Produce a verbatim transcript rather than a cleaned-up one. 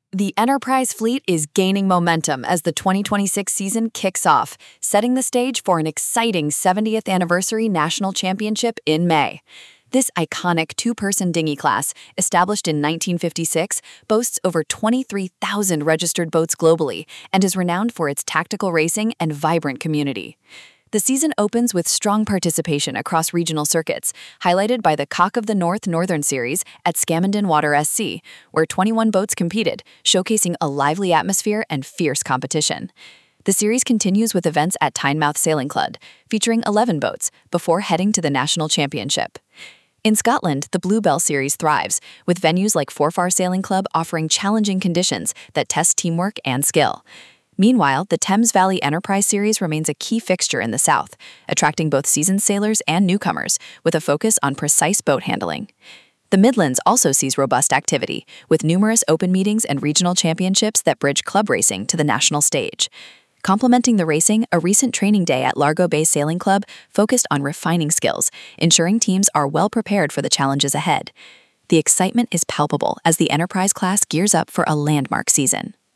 The Enterprise fleet is gaining momentum as the twenty twenty-six season kicks off, setting the stage for an exciting seventieth anniversary national championship in May. This iconic two-person dinghy class, established in nineteen fifty-six, boasts over twenty-three thousand registered boats globally and is renowned for its tactical racing and vibrant community. The season opens with strong participation across regional circuits, highlighted by the Cock of the North Northern Series at Scamandon Water S C, where twenty-one boats competed, showcasing a lively atmosphere and fierce competition. The series continues with events at Tynemouth Sailing Club, featuring eleven boats, before heading to the National Championship. In Scotland, the Bluebell Series thrives, with venues like Forfar Sailing Club offering challenging conditions that test teamwork and skill. Meanwhile, the Thames Valley Enterprise Series remains a key fixture in the South, attracting both seasoned sailors and newcomers, with a focus on precise boat handling. The Midlands also sees robust activity, with numerous open meetings and regional championships that bridge club racing to the national stage. Complementing the racing, a recent training day at Largo Bay Sailing Club focused on refining skills, ensuring teams are well prepared for the challenges ahead. The excitement is palpable as the Enterprise class gears up for a landmark season.